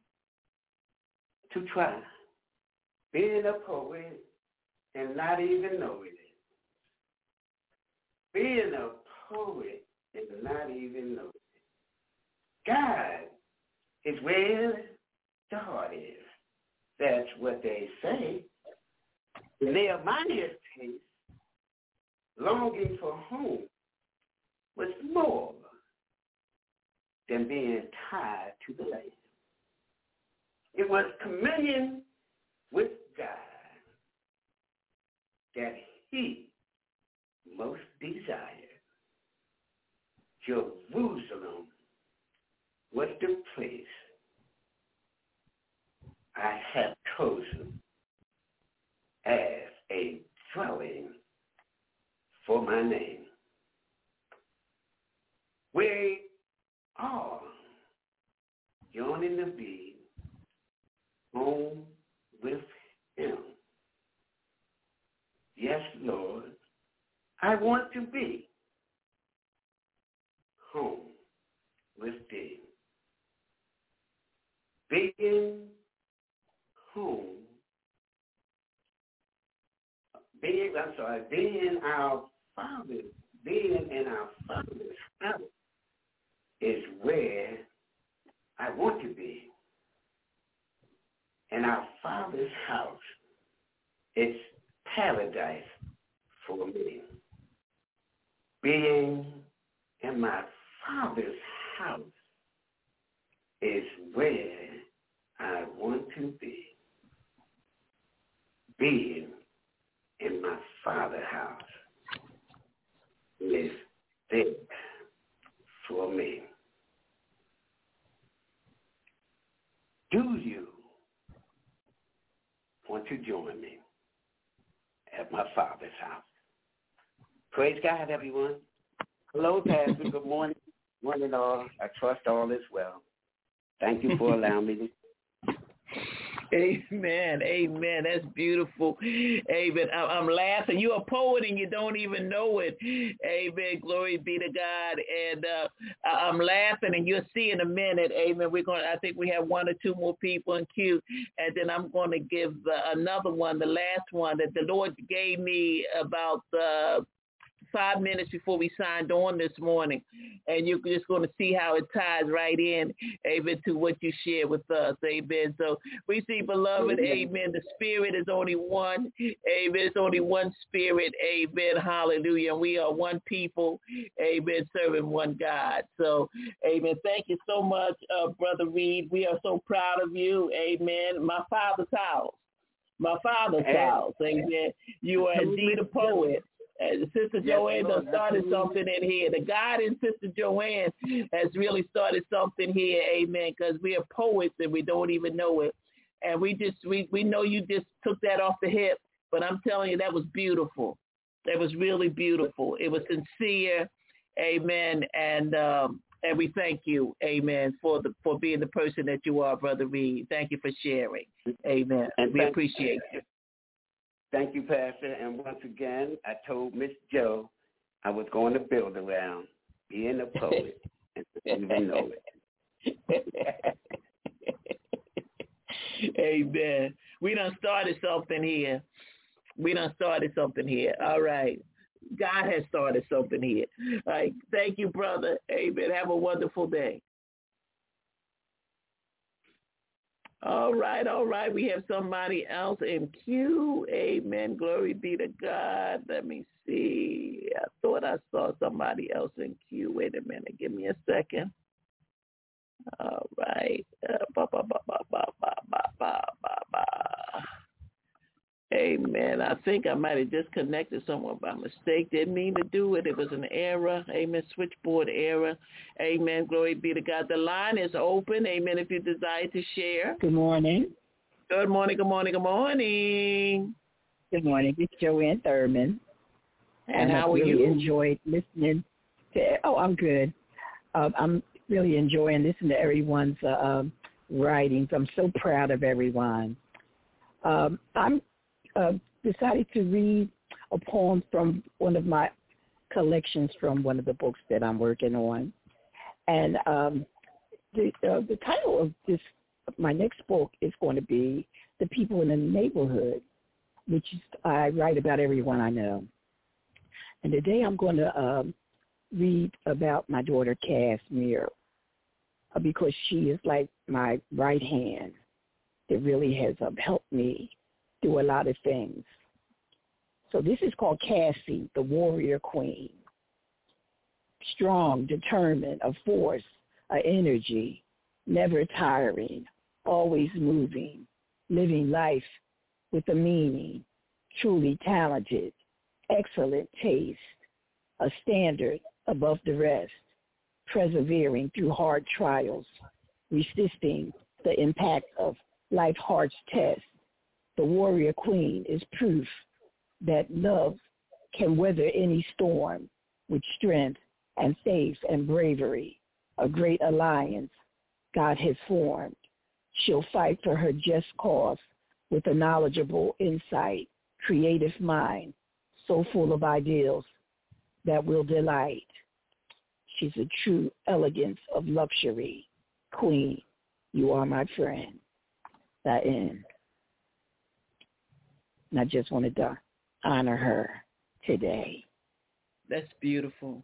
to try being a poet and not even knowing it. Being a poet and not even knowing it. God is where the heart is. That's what they say. Nehemiah's case, longing for home, was more than being tied to the land. It was communion with God that he most desired. Jerusalem was the place I have chosen as a dwelling for my name. We are yearning to be home with him. Yes, Lord, I want to be home with thee. Being home, being, I'm sorry, being our Father, being in our Father's house is where I want to be. In our Father's house, it's paradise for me. Being in my Father's house is where I want to be. Being in my Father's house is there for me. Do you want to join me at my Father's house? Praise God, everyone. Hello, Pastor. Good morning. Morning, all. I trust all is well. Thank you for allowing me to.
Amen. Amen. That's beautiful. Amen. I'm laughing. You're a poet and you don't even know it. Amen. Glory be to God. And uh, I'm laughing, and you'll see in a minute. Amen. We're going. I think we have one or two more people in queue, and then I'm going to give uh, another one, the last one that the Lord gave me about uh, five minutes before we signed on this morning, and you're just going to see how it ties right in, amen, to what you share with us, amen. So we see, beloved, amen, the Spirit is only one, amen, it's only one Spirit, amen, hallelujah, and we are one people, amen, serving one God. So, amen, thank you so much, uh, Brother Reed. We are so proud of you, amen. My father's house, my father's house, amen. You are indeed a poet. Uh, Sister yes, Joanne Lord, done started something in here. The God in Sister Joanne has really started something here, amen, because we are poets and we don't even know it. And we just, we, we know you just took that off the hip, but I'm telling you, that was beautiful. That was really beautiful. It was sincere, amen, and um, and we thank you, amen, for the for being the person that you are, Brother Reed. Thank you for sharing, amen. And we appreciate you.
Thank you, Pastor. And once again, I told Miss Joe I was going to build around being a poet and didn't even know it.
Amen. We done started something here. We done started something here. All right. God has started something here. All right. Thank you, brother. Amen. Have a wonderful day. All right, all right. We have somebody else in queue. Amen. Glory be to God. Let me see. I thought I saw somebody else in queue. Wait a minute. Give me a second. All right. Uh, ba, ba, ba, ba, ba, ba, ba, ba, ba. Amen. I think I might have disconnected someone by mistake. Didn't mean to do it. It was an error. Amen. Switchboard error. Amen. Glory be to God. The line is open. Amen. If you desire to share.
Good morning.
Good morning. Good morning. Good morning.
Good morning. It's Joanne Thurman.
And, and
how
are
really
you?
enjoyed listening to. Oh, I'm good. Um, I'm really enjoying listening to everyone's uh, um, writings. I'm so proud of everyone. Um, I'm. Uh, decided to read a poem from one of my collections from one of the books that I'm working on. And um, the, uh, the title of this, my next book is going to be The People in the Neighborhood, which is, I write about everyone I know. And today I'm going to um, read about my daughter, Casimir, uh, because she is like my right hand that really has uh, helped me do a lot of things. So this is called Cassie, the warrior queen. Strong, determined, a force, an energy, never tiring, always moving, living life with a meaning, truly talented, excellent taste, a standard above the rest, persevering through hard trials, resisting the impact of life's hard tests. The warrior queen is proof that love can weather any storm with strength and faith and bravery. A great alliance God has formed. She'll fight for her just cause with a knowledgeable insight, creative mind, so full of ideals that will delight. She's a true elegance of luxury. Queen, you are my friend. The end. And I just wanted to honor her today.
That's beautiful.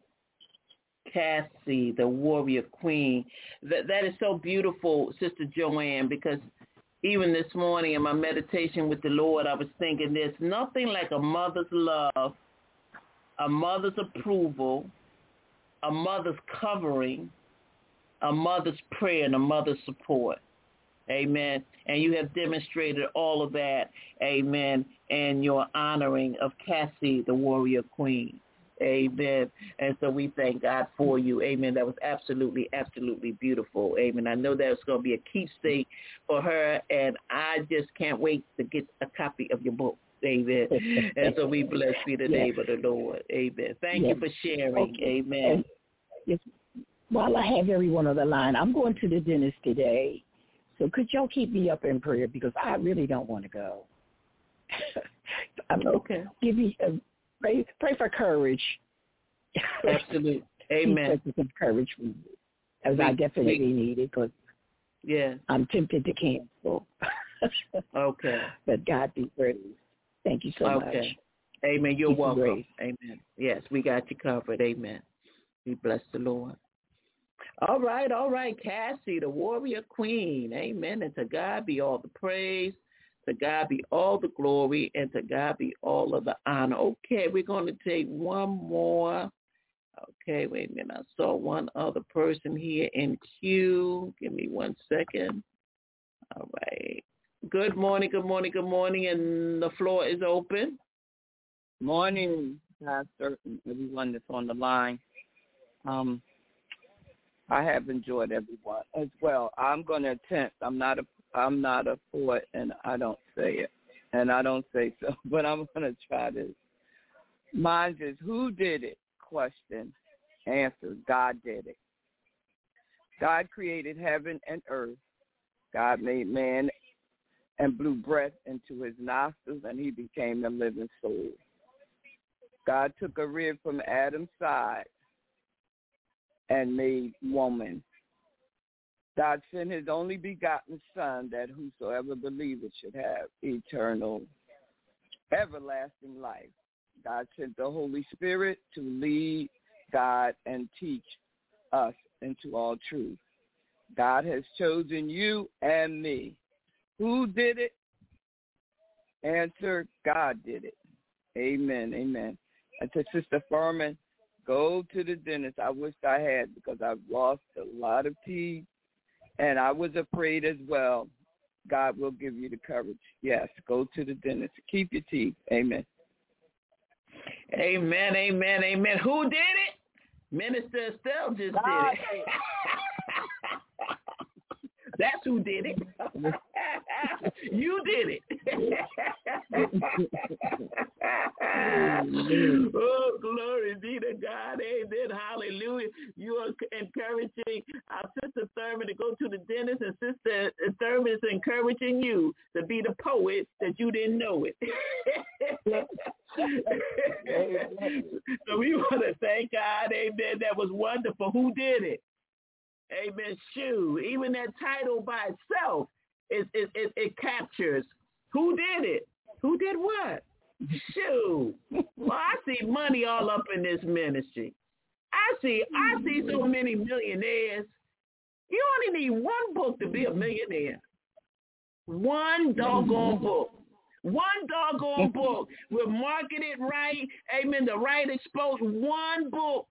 Cassie, the warrior queen. That that is so beautiful, Sister Joanne, because even this morning in my meditation with the Lord, I was thinking there's nothing like a mother's love, a mother's approval, a mother's covering, a mother's prayer, and a mother's support. Amen. And you have demonstrated all of that, amen, in your honoring of Cassie, the warrior queen. Amen. And so we thank God for you. Amen. That was absolutely, absolutely beautiful. Amen. I know that's going to be a keepsake for her, and I just can't wait to get a copy of your book. Amen. And so we bless you the name of the Lord. Amen. Thank yes. you for sharing. Okay. Amen.
Yes. While I have everyone on the line, I'm going to the dentist today. So could y'all keep me up in prayer because I really don't want to go. I mean,
okay.
Give me a, pray, pray for courage.
Absolutely. Amen.
Pray for some courage for me, as we, I definitely we, need it because
yeah.
I'm tempted to cancel.
Okay.
But God be praised. Thank you so
okay.
much.
Amen. You're
Keep
welcome. Amen. Yes, we got you covered. Amen. We bless the Lord. All right, all right, Cassie, the warrior queen. Amen. And to God be all the praise. To God be all the glory. And to God be all of the honor. Okay, we're going to take one more. Okay, wait a minute. I saw one other person here in queue. Give me one second. All right. Good morning, good morning, good morning. And the floor is open.
Morning, Pastor, and everyone that's on the line. Um, I have enjoyed everyone as well. I'm going to attempt. I'm not a. I'm not a poet, and I don't say it, and I don't say so. But I'm going to try this. Mine is who did it? Question. Answer. God did it. God created heaven and earth. God made man and blew breath into his nostrils, and he became a living soul. God took a rib from Adam's side and made woman. God sent his only begotten Son that whosoever believeth should have eternal, everlasting life. God sent the Holy Spirit to lead, guide, and teach us into all truth. God has chosen you and me. Who did it? Answer, God did it. Amen, amen. And to Sister Furman, go to the dentist. I wish I had because I've lost a lot of teeth, and I was afraid as well. God will give you the courage. Yes, go to the dentist. Keep your teeth. Amen.
Amen, amen, amen. Who did it? Minister Estelle just
God
did it. That's who did it. You did it. Oh, glory be to God. Amen. Hallelujah. You are encouraging our Sister Thurman to go to the dentist, and Sister Thurman is encouraging you to be the poet that you didn't know it. So we want to thank God. Amen. That was wonderful. Who did it? Amen. Shoot, even that title by itself, it, it, it, it captures who did it. Who did what? Shoot. Well, I see money all up in this ministry. I see, I see so many millionaires. You only need one book to be a millionaire. One doggone book. One doggone book. We'll market it right. Amen. The right exposure. One book.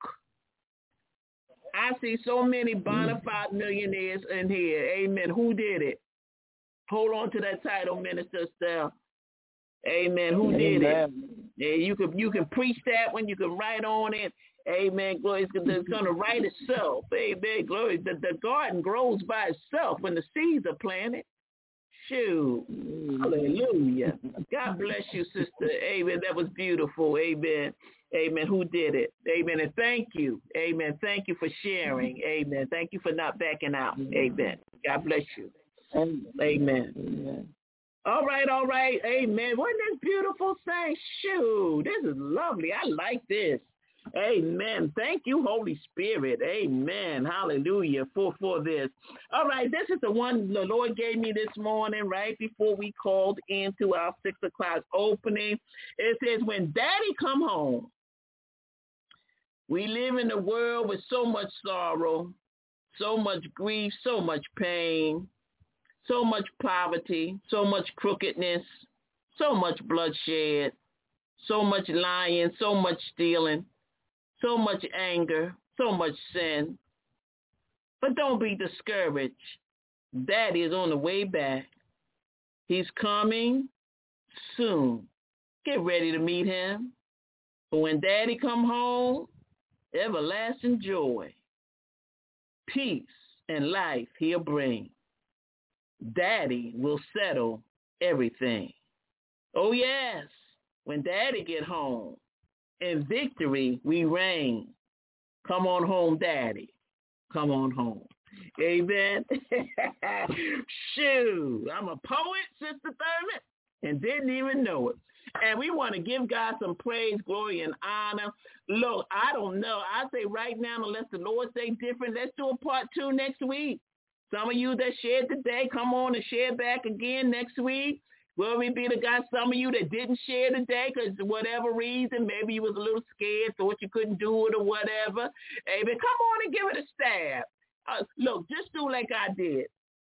I see so many bona fide millionaires in here. Amen. Who did it? Hold on to that title, Minister Estelle. Amen. Who did it? Yeah, you can you can preach that one. You can write on it. Amen. Glory. It's, it's going to write itself. Amen. Glory. The, the garden grows by itself when the seeds are planted. Shoot. Hallelujah. God bless you, sister. Amen. That was beautiful. Amen. Amen. Who did it? Amen. And thank you. Amen. Thank you for sharing. Amen. Thank you for not backing out. Amen. God bless you. Amen. Amen. All right. All right. Amen. Wasn't this beautiful thing? Shoot. This is lovely. I like this. Amen. Thank you, Holy Spirit. Amen. Hallelujah for, for this. All right. This is the one the Lord gave me this morning, right before we called into our six o'clock opening. It says, when Daddy come home, we live in a world with so much sorrow, so much grief, so much pain, so much poverty, so much crookedness, so much bloodshed, so much lying, so much stealing, so much anger, so much sin. But don't be discouraged. Daddy is on the way back. He's coming soon. Get ready to meet him. But when Daddy come home, everlasting joy, peace, and life he'll bring. Daddy will settle everything. Oh, yes, when Daddy get home, in victory we reign. Come on home, Daddy. Come on home. Amen. Shoo, I'm a poet, Sister Thurman, and didn't even know it. And we want to give God some praise, glory, and honor. Look, I don't know. I say right now, unless the Lord say different, let's do a part two next week. Some of you that shared today, come on and share back again next week. Glory be to God. Some of you that didn't share today because whatever reason, maybe you was a little scared, thought you couldn't do it or whatever. Amen. Come on and give it a stab. Uh, look, just do like I did.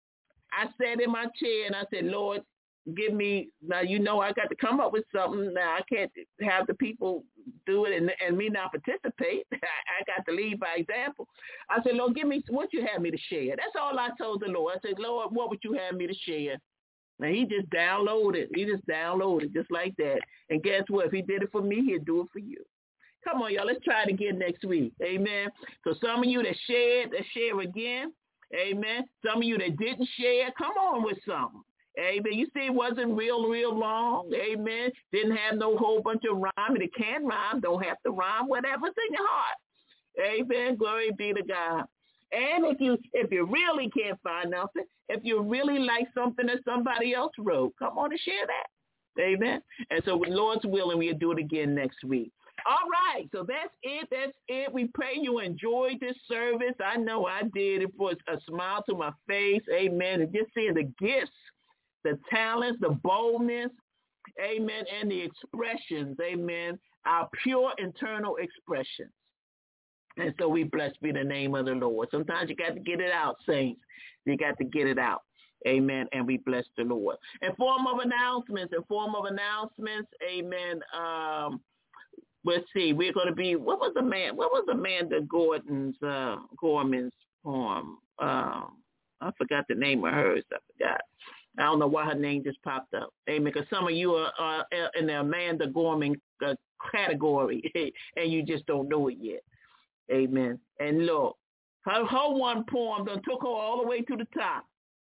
I sat in my chair and I said, Lord, give me, now you know I got to come up with something. Now I can't have the people do it and, and me not participate. I, I got to lead by example. I said, Lord, give me what you have me to share. That's all I told the Lord. I said, Lord, what would you have me to share? And he just downloaded. He just downloaded just like that. And guess what? If he did it for me, he'll do it for you. Come on, y'all. Let's try it again next week. Amen. So some of you that shared, that share again. Amen. Some of you that didn't share, come on with something. Amen. You see, it wasn't real, real long. Amen. Didn't have no whole bunch of rhyme. It can rhyme. Don't have to rhyme. Whatever's in your heart. Amen. Glory be to God. And if you if you really can't find nothing, if you really like something that somebody else wrote, come on and share that. Amen. And so with Lord's willing, we'll do it again next week. All right. So that's it. That's it. We pray you enjoyed this service. I know I did. It brought a smile to my face. Amen. And just seeing the gifts, the talents, the boldness, amen, and the expressions, amen, our pure internal expressions. And so we blessed be the name of the Lord. Sometimes you got to get it out, saints. You got to get it out. Amen. And we bless the Lord. In form of announcements, in form of announcements, amen. Um, let's see. We're going to be, what was the man, what was Amanda Gordon's, uh, Gorman's poem? Um, I forgot the name of hers. I forgot. I don't know why her name just popped up. Amen. Because some of you are, are in the Amanda Gorman uh, category, and you just don't know it yet. Amen. And look, her, her one poem done took her all the way to the top.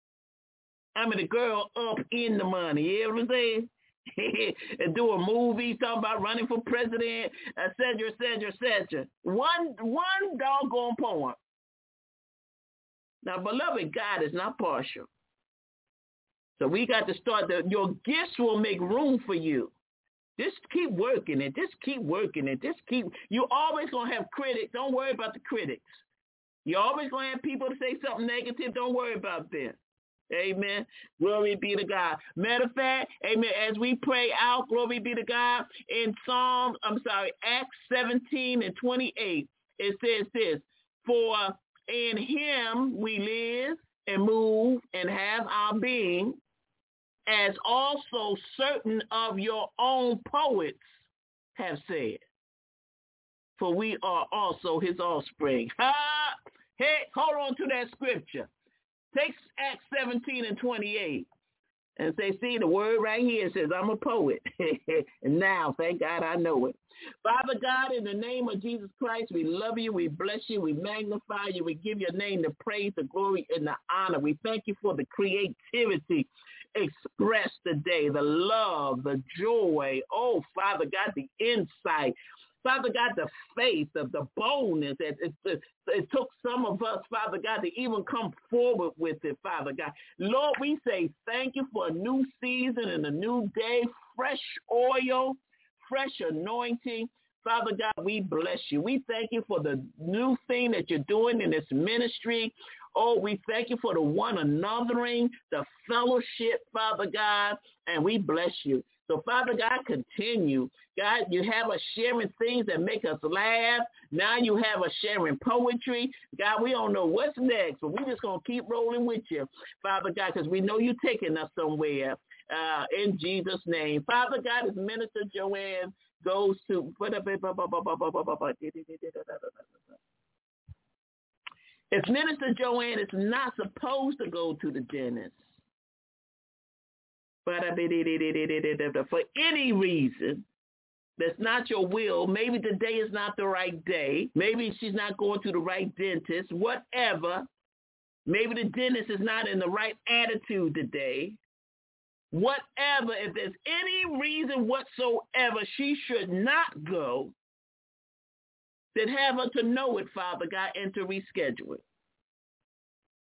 I mean, the girl up in the money. You know what I'm saying? And do a movie talking about running for president, et cetera, et cetera, et cetera. One, one doggone poem. Now, beloved, God is not partial. So we got to start, the, your gifts will make room for you. Just keep working it. Just keep working it. Just keep, you're always going to have critics. Don't worry about the critics. You're always going to have people to say something negative. Don't worry about them. Amen. Glory be to God. Matter of fact, amen, as we pray out, glory be to God, in Psalm, I'm sorry, Acts seventeen and twenty-eight, it says this, for in him we live and move and have our being, as also certain of your own poets have said. For we are also his offspring. Ha! Hey, hold on to that scripture. Take Acts seventeen and twenty-eight and say, see, the word right here says I'm a poet. And now, thank God I know it. Father God, in the name of Jesus Christ, we love you, we bless you, we magnify you, we give your name the praise, the glory, and the honor. We thank you for the creativity expressed today, the love, the joy, oh, Father God, the insight, Father God, the faith, the, the boldness. It, it, it, it took some of us, Father God, to even come forward with it, Father God. Lord, we say thank you for a new season and a new day, fresh oil, fresh anointing. Father God, we bless you. We thank you for the new thing that you're doing in this ministry. Oh, we thank you for the one anothering, the fellowship, Father God, and we bless you. So, Father God, continue. God, you have us sharing things that make us laugh. Now you have us sharing poetry. God, we don't know what's next, but we're just going to keep rolling with you, Father God, because we know you're taking us somewhere uh, in Jesus' name. Father God, as Minister Joanne goes to... If Minister Joanne is not supposed to go to the dentist, but for any reason, that's not your will, maybe today is not the right day, maybe she's not going to the right dentist, whatever, maybe the dentist is not in the right attitude today, whatever, if there's any reason whatsoever she should not go, then have her to know it, Father God, and to reschedule it.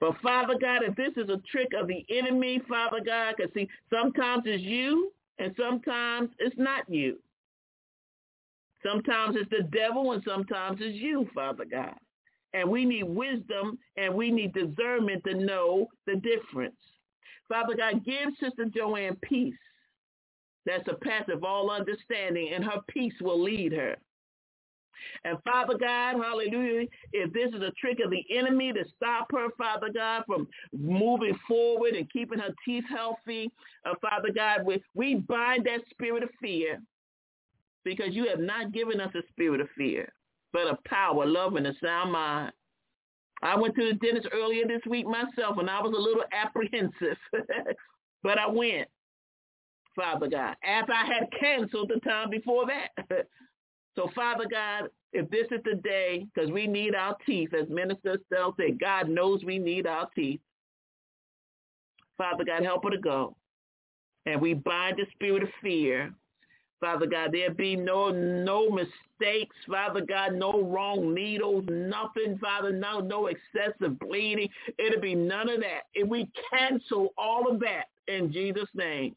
But, Father God, if this is a trick of the enemy, Father God, because, see, sometimes it's you and sometimes it's not you. Sometimes it's the devil and sometimes it's you, Father God. And we need wisdom and we need discernment to know the difference. Father God, give Sister Joanne peace that surpasses all understanding, and her peace will lead her. And Father God, hallelujah, if this is a trick of the enemy to stop her, Father God, from moving forward and keeping her teeth healthy, uh, Father God, we, we bind that spirit of fear, because you have not given us a spirit of fear, but of power, love, and a sound mind. I went to the dentist earlier this week myself, and I was a little apprehensive, but I went, Father God, after I had canceled the time before that. So, Father God, if this is the day, because we need our teeth, as Minister Estelle said, God knows we need our teeth. Father God, help her to go. And we bind the spirit of fear. Father God, there be no no mistakes, Father God, no wrong needles, nothing, Father, no, no excessive bleeding. It'll be none of that. And we cancel all of that in Jesus' name.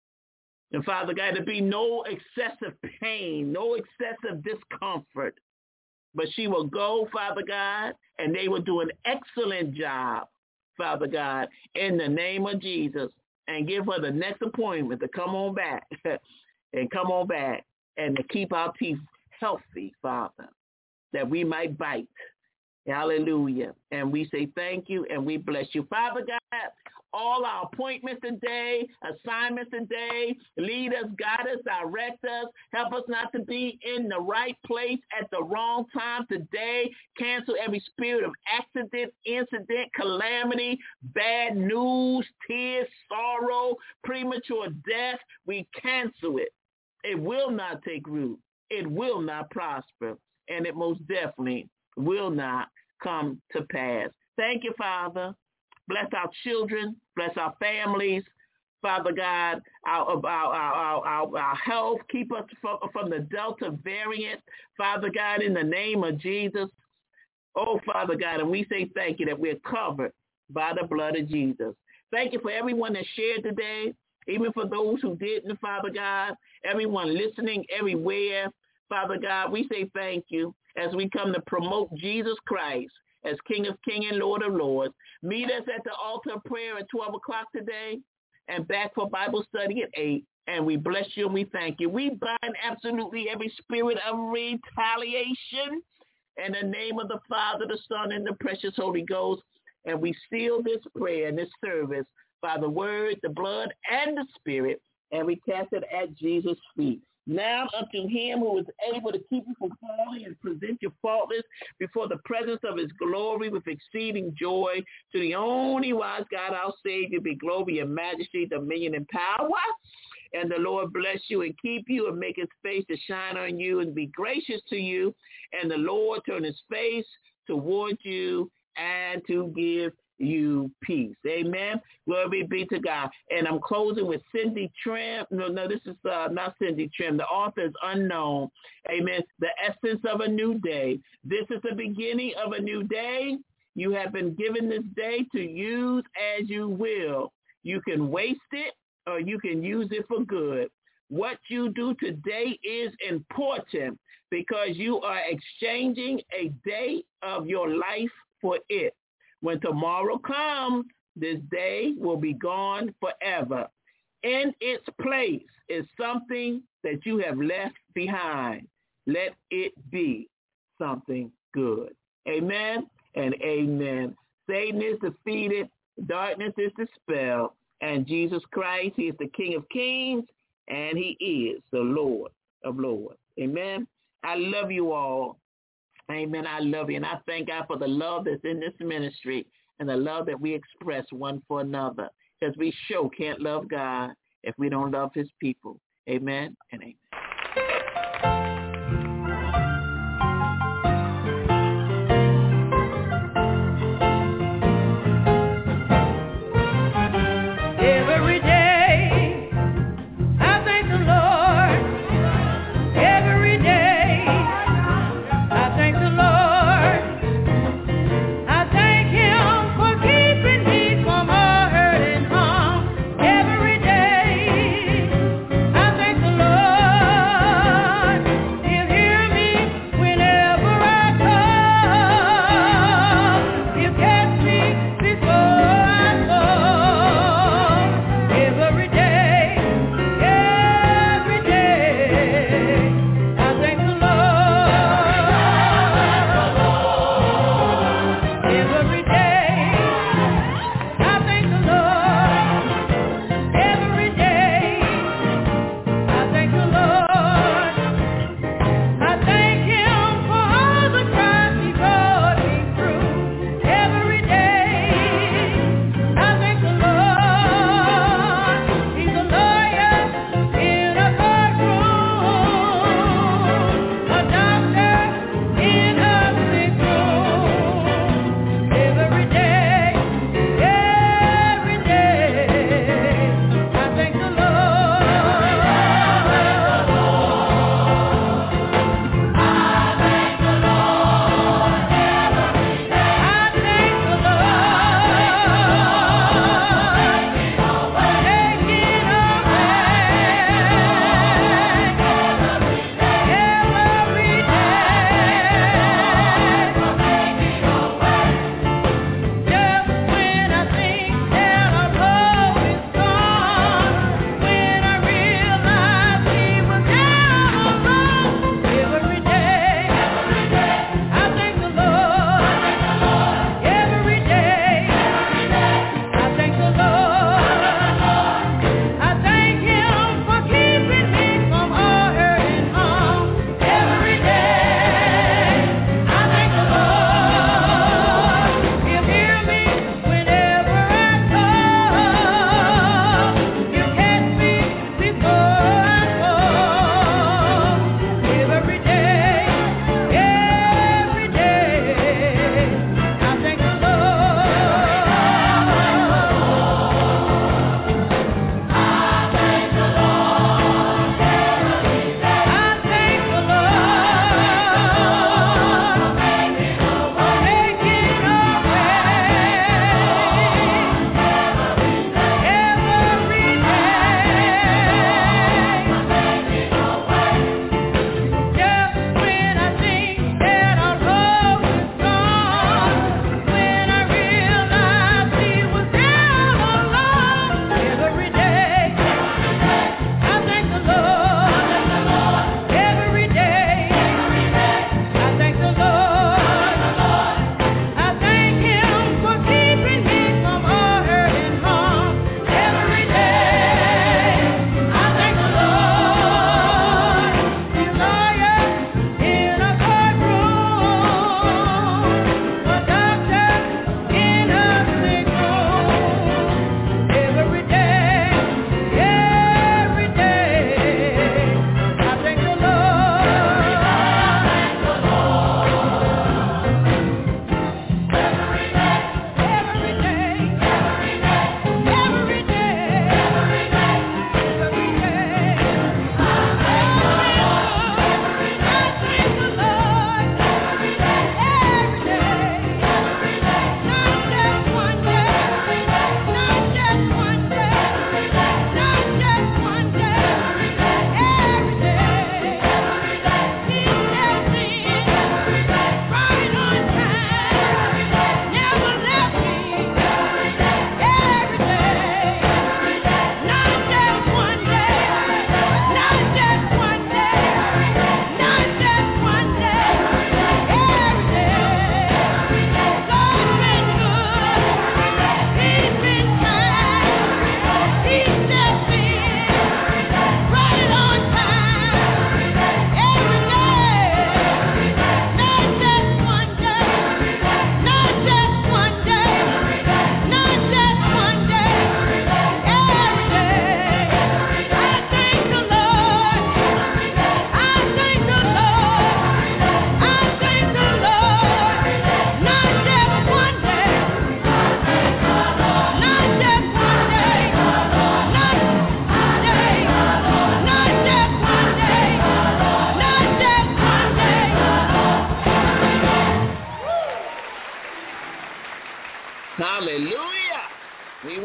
And Father God, there'll be no excessive pain, no excessive discomfort. But she will go, Father God, and they will do an excellent job, Father God, in the name of Jesus, and give her the next appointment to come on back. And come on back and to keep our teeth healthy, Father, that we might bite. Hallelujah. And we say thank you and we bless you. Father God, all our appointments today, assignments today, lead us, guide us, direct us. Help us not to be in the right place at the wrong time today. Cancel every spirit of accident, incident, calamity, bad news, tears, sorrow, premature death. We cancel it. It will not take root. It will not prosper. And it most definitely will not come to pass. Thank you, Father. Bless our children. Bless our families. Father God, our, our, our, our, our health. Keep us from, from the Delta variant. Father God, in the name of Jesus. Oh, Father God, and we say thank you that we're covered by the blood of Jesus. Thank you for everyone that shared today. Even for those who didn't, Father God, everyone listening everywhere, Father God, we say thank you as we come to promote Jesus Christ as King of Kings and Lord of Lords. Meet us at the altar of prayer at twelve o'clock today and back for Bible study at eight. And we bless you and we thank you. We bind absolutely every spirit of retaliation in the name of the Father, the Son, and the precious Holy Ghost. And we seal this prayer and this service by the word, the blood, and the spirit, and we cast it at Jesus' feet. Now unto him who is able to keep you from falling and present you faultless before the presence of his glory with exceeding joy, to the only wise God, our Savior, be glory and majesty, dominion and power. And the Lord bless you and keep you and make his face to shine on you and be gracious to you. And the Lord turn his face toward you and to give you peace. Amen. Glory be to God. And I'm closing with Cindy Trim. No, no, this is uh, not Cindy Trim. The author is unknown. Amen. The essence of a new day. This is the beginning of a new day. You have been given this day to use as you will. You can waste it or you can use it for good. What you do today is important because you are exchanging a day of your life for it. When tomorrow comes, this day will be gone forever. In its place is something that you have left behind. Let it be something good. Amen and amen. Satan is defeated. Darkness is dispelled. And Jesus Christ, he is the King of Kings, and he is the Lord of Lords. Amen. I love you all. Amen. I love you. And I thank God for the love that's in this ministry and the love that we express one for another. Because we sure can't love God if we don't love his people. Amen and amen.
Keep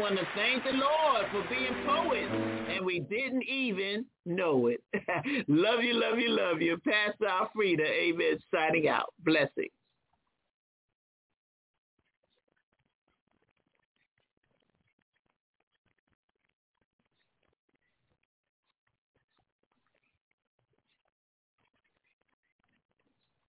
going to thank the Lord for being poets, and we didn't even know it. Love you, love you, love you. Pastor Alfreda, amen, signing out. Blessing.